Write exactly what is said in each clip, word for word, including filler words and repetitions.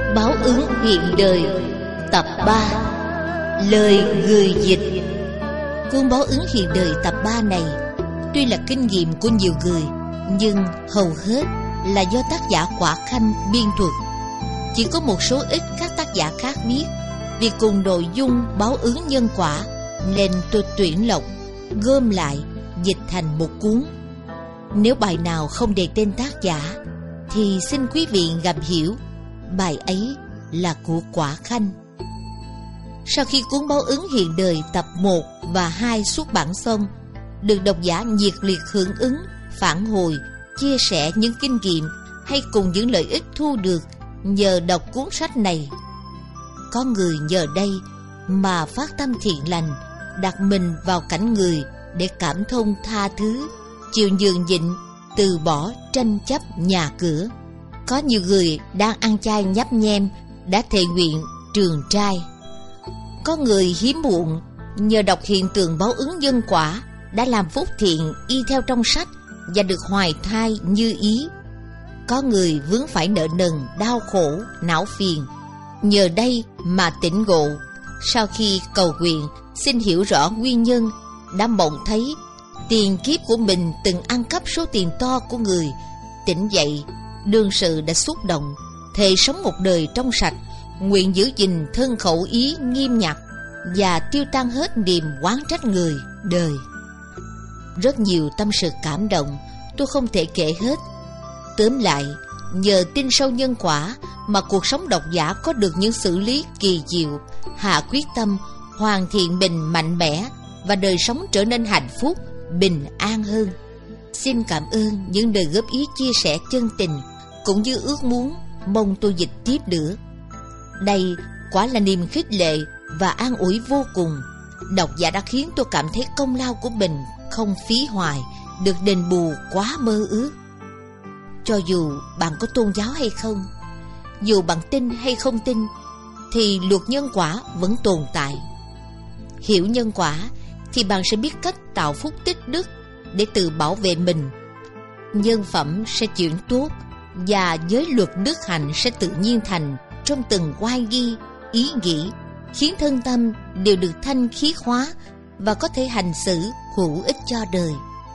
Báo ứng hiện đời tập ba. Lời người dịch. Cuốn Báo ứng hiện đời tập ba này tuy là kinh nghiệm của nhiều người, nhưng hầu hết là do tác giả Quả Khanh biên thuật. Chỉ có một số ít các tác giả khác viết. Vì cùng nội dung báo ứng nhân quả nên tôi tuyển lọc, gom lại, dịch thành một cuốn. Nếu bài nào không đề tên tác giả thì xin quý vị ngầm hiểu bài ấy là của Quả Khanh. Sau khi cuốn Báo ứng hiện đời tập một và hai xuất bản xong, được độc giả nhiệt liệt hưởng ứng, phản hồi, chia sẻ những kinh nghiệm hay cùng những lợi ích thu được nhờ đọc cuốn sách này. Có người nhờ đây mà phát tâm thiện lành, đặt mình vào cảnh người để cảm thông tha thứ, chịu nhường nhịn, từ bỏ tranh chấp nhà cửa. Có nhiều người đang ăn chay nhấp nhem đã thệ nguyện trường trai. Có người hiếm muộn nhờ đọc hiện tượng báo ứng nhân quả đã làm phúc thiện y theo trong sách và được hoài thai như ý. Có người vướng phải nợ nần, đau khổ, não phiền, nhờ đây mà tỉnh ngộ. Sau khi cầu nguyện xin hiểu rõ nguyên nhân, đã mộng thấy tiền kiếp của mình từng ăn cắp số tiền to của người. Tỉnh dậy, đương sự đã xúc động, thề sống một đời trong sạch, nguyện giữ gìn thân khẩu ý nghiêm nhặt và tiêu tan hết niềm oán trách người đời. Rất nhiều tâm sự cảm động, tôi không thể kể hết. Tóm lại, nhờ tin sâu nhân quả mà cuộc sống độc giả có được những xử lý kỳ diệu, hạ quyết tâm hoàn thiện mình mạnh mẽ và đời sống trở nên hạnh phúc, bình an hơn. Xin cảm ơn những lời góp ý chia sẻ chân tình, cũng như ước muốn mong tôi dịch tiếp nữa. Đây quả là niềm khích lệ và an ủi vô cùng. Độc giả đã khiến tôi cảm thấy công lao của mình không phí hoài, được đền bù quá mơ ước. Cho dù bạn có tôn giáo hay không, dù bạn tin hay không tin, thì luật nhân quả vẫn tồn tại. Hiểu nhân quả thì bạn sẽ biết cách tạo phúc tích đức để tự bảo vệ mình. Nhân phẩm sẽ chuyển tốt và giới luật đức hạnh sẽ tự nhiên thành trong từng oai nghi, ý nghĩ, khiến thân tâm đều được thanh khiết hóa và có thể hành xử hữu ích cho đời.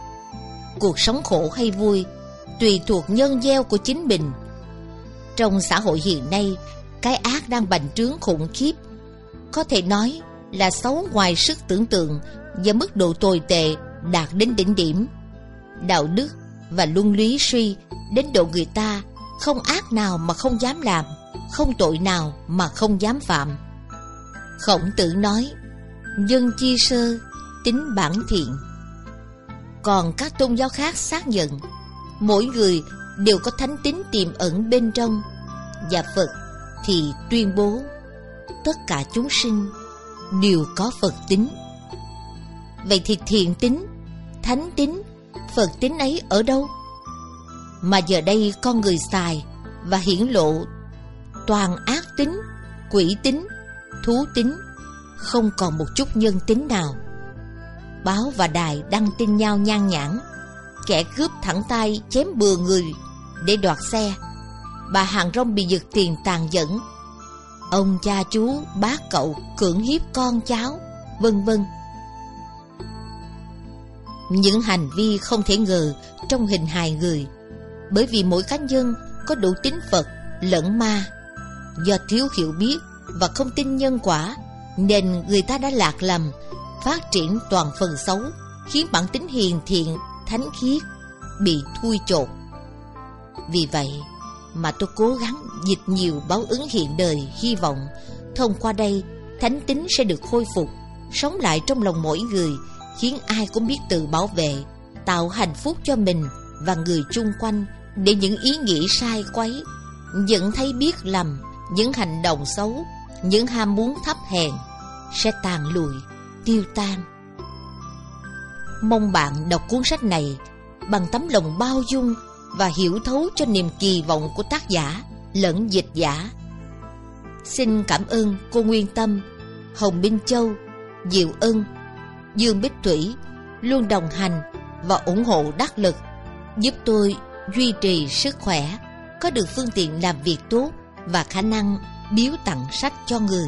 Cuộc sống khổ hay vui tùy thuộc nhân gieo của chính mình. Trong xã hội hiện nay, cái ác đang bành trướng khủng khiếp, có thể nói là xấu ngoài sức tưởng tượng và mức độ tồi tệ đạt đến đỉnh điểm. Đạo đức và luân lý suy đến độ người ta không ác nào mà không dám làm, không tội nào mà không dám phạm. Khổng Tử nói: nhân chi sơ, tính bản thiện. Còn các tôn giáo khác xác nhận mỗi người đều có thánh tính tiềm ẩn bên trong, và Phật thì tuyên bố tất cả chúng sinh đều có Phật tính. Vậy thì thiện tính, thánh tính, Phật tính ấy ở đâu? Mà giờ đây con người xài và hiển lộ toàn ác tính, quỷ tính, thú tính, không còn một chút nhân tính nào. Báo và đài đăng tin nhau nhan nhản, kẻ cướp thẳng tay chém bừa người để đoạt xe, bà hàng rong bị giật tiền tàn nhẫn, ông cha chú bác cậu cưỡng hiếp con cháu, vân vân. Những hành vi không thể ngờ trong hình hài người, bởi vì mỗi cá nhân có đủ tính Phật lẫn ma. Do thiếu hiểu biết và không tin nhân quả nên người ta đã lạc lầm, phát triển toàn phần xấu, khiến bản tính hiền thiện, thánh khiết bị thui chột. Vì vậy mà tôi cố gắng dịch nhiều báo ứng hiện đời, hy vọng thông qua đây thánh tính sẽ được khôi phục, sống lại trong lòng mỗi người, khiến ai cũng biết tự bảo vệ, tạo hạnh phúc cho mình và người chung quanh, để những ý nghĩ sai quấy, nhận thấy biết lầm, những hành động xấu, những ham muốn thấp hèn sẽ tàn lụi, tiêu tan. Mong bạn đọc cuốn sách này bằng tấm lòng bao dung và hiểu thấu cho niềm kỳ vọng của tác giả lẫn dịch giả. Xin cảm ơn cô Nguyên Tâm, Hồng Minh Châu, Diệu Ân, Dương Bích Thủy luôn đồng hành và ủng hộ đắc lực, giúp tôi duy trì sức khỏe, có được phương tiện làm việc tốt và khả năng biếu tặng sách cho người.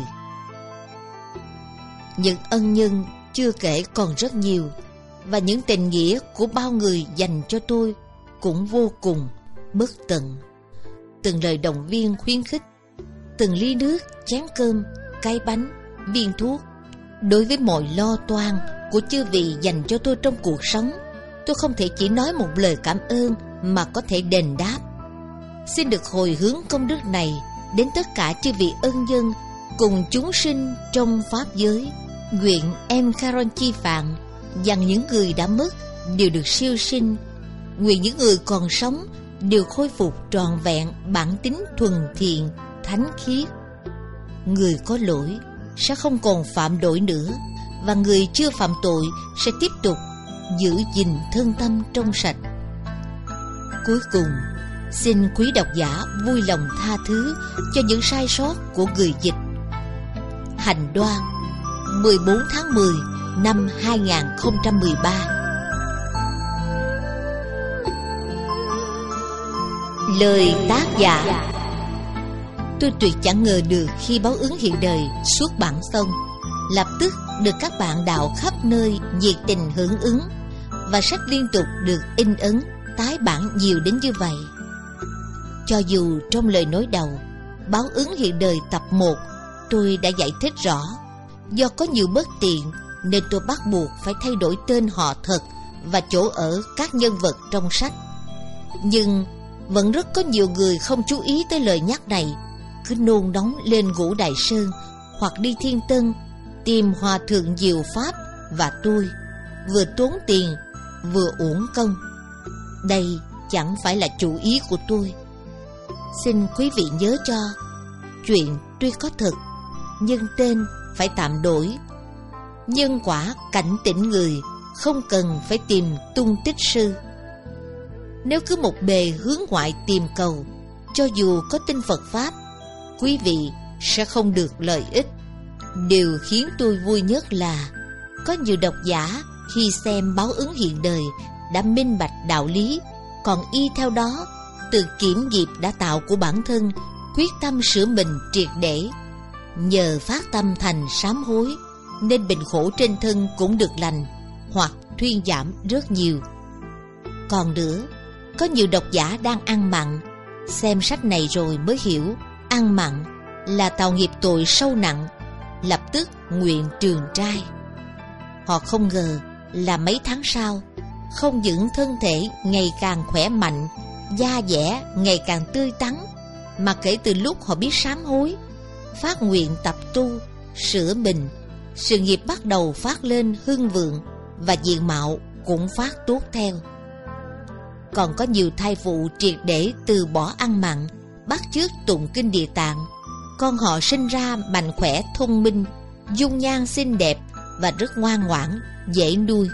Những ân nhân chưa kể còn rất nhiều, và những tình nghĩa của bao người dành cho tôi cũng vô cùng bất tận. Từng lời động viên khuyến khích, từng ly nước, chén cơm, cái bánh, viên thuốc, đối với mọi lo toan của chư vị dành cho tôi trong cuộc sống, tôi không thể chỉ nói một lời cảm ơn mà có thể đền đáp. Xin được hồi hướng công đức này đến tất cả chư vị ân nhân cùng chúng sinh trong pháp giới. Nguyện em Caron Chi Phạn rằng những người đã mất đều được siêu sinh, nguyện những người còn sống đều khôi phục trọn vẹn bản tính thuần thiện, thánh khiết. Người có lỗi sẽ không còn phạm lỗi nữa, và người chưa phạm tội sẽ tiếp tục giữ gìn thân tâm trong sạch. Cuối cùng, xin quý độc giả vui lòng tha thứ cho những sai sót của người dịch. Hành Đoan, mười bốn tháng mười năm hai nghìn không trăm mười ba. Lời tác giả. Tôi tuyệt chẳng ngờ được khi báo ứng hiện đời xuất bản xong, lập tức được các bạn đạo khắp nơi nhiệt tình hưởng ứng, và sách liên tục được in ấn, tái bản nhiều đến như vậy. Cho dù trong lời nói đầu, báo ứng hiện đời tập một, tôi đã giải thích rõ, do có nhiều bất tiện nên tôi bắt buộc phải thay đổi tên họ thật và chỗ ở các nhân vật trong sách. Nhưng vẫn rất có nhiều người không chú ý tới lời nhắc này, cứ nôn nóng lên Ngũ Đại Sơn hoặc đi Thiên Tân tìm Hòa Thượng Diệu Pháp, và tôi vừa tốn tiền vừa uổng công. Đây chẳng phải là chủ ý của tôi. Xin quý vị nhớ cho, chuyện tuy có thật nhưng tên phải tạm đổi. Nhân quả cảnh tỉnh người, không cần phải tìm tung tích sư. Nếu cứ một bề hướng ngoại tìm cầu, cho dù có tin Phật Pháp, quý vị sẽ không được lợi ích. Điều khiến tôi vui nhất là có nhiều độc giả khi xem báo ứng hiện đời đã minh bạch đạo lý, còn y theo đó từ kiểm nghiệp đã tạo của bản thân, quyết tâm sửa mình triệt để. Nhờ phát tâm thành sám hối nên bệnh khổ trên thân cũng được lành hoặc thuyên giảm rất nhiều. Còn nữa, có nhiều độc giả đang ăn mặn, xem sách này rồi mới hiểu ăn mặn là tạo nghiệp tội sâu nặng, lập tức nguyện trường trai. Họ không ngờ là mấy tháng sau, không những thân thể ngày càng khỏe mạnh, da dẻ ngày càng tươi tắn, mà kể từ lúc họ biết sám hối, phát nguyện tập tu, sửa mình, sự nghiệp bắt đầu phát lên hưng vượng, và diện mạo cũng phát tốt theo. Còn có nhiều thai phụ triệt để từ bỏ ăn mặn, bắt chước tụng kinh Địa Tạng, con họ sinh ra mạnh khỏe, thông minh, dung nhan xinh đẹp và rất ngoan ngoãn, dễ nuôi.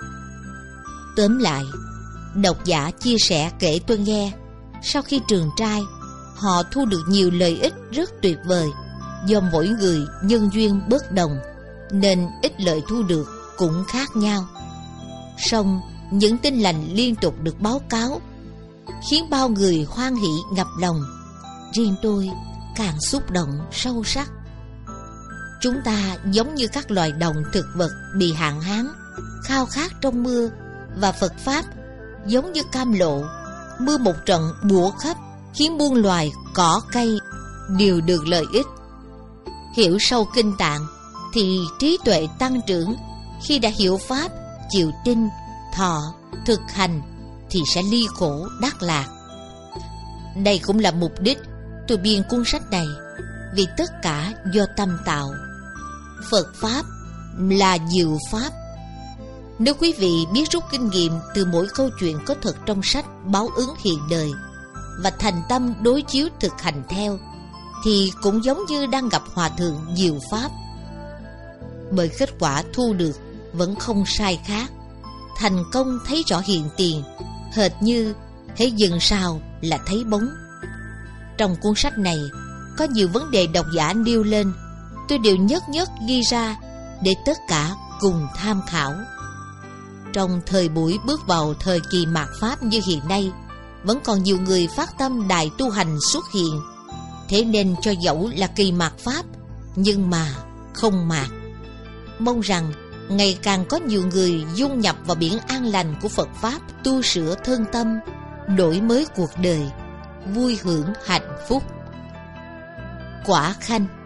Tóm lại, độc giả chia sẻ kể tôi nghe, sau khi trường trai, họ thu được nhiều lợi ích rất tuyệt vời. Do mỗi người nhân duyên bất đồng, nên ích lợi thu được cũng khác nhau. Song những tin lành liên tục được báo cáo, khiến bao người hoan hỷ ngập lòng. Riêng tôi càng xúc động sâu sắc. Chúng ta giống như các loài động thực vật bị hạn hán, khao khát trong mưa, và Phật Pháp giống như cam lộ, mưa một trận bủa khắp, khiến muôn loài cỏ cây đều được lợi ích. Hiểu sâu kinh Tạng thì trí tuệ tăng trưởng. Khi đã hiểu Pháp, chịu tin, thọ, thực hành thì sẽ ly khổ đắc lạc. Đây cũng là mục đích tôi biên cuốn sách này, vì tất cả do tâm tạo. Phật Pháp là diệu Pháp. Nếu quý vị biết rút kinh nghiệm từ mỗi câu chuyện có thật trong sách báo ứng hiện đời, và thành tâm đối chiếu thực hành theo, thì cũng giống như đang gặp Hòa Thượng Diệu Pháp. Bởi kết quả thu được vẫn không sai khác. Thành công thấy rõ hiện tiền, hệt như hễ dừng sao là thấy bóng. Trong cuốn sách này có nhiều vấn đề độc giả nêu lên, tôi đều nhất nhất ghi ra để tất cả cùng tham khảo. Trong thời buổi bước vào thời kỳ mạt Pháp như hiện nay, vẫn còn nhiều người phát tâm đại tu hành xuất hiện. Thế nên cho dẫu là kỳ mạt Pháp, nhưng mà không mạt. Mong rằng ngày càng có nhiều người dung nhập vào biển an lành của Phật Pháp, tu sửa thân tâm, đổi mới cuộc đời, vui hưởng hạnh phúc. Quả Khanh.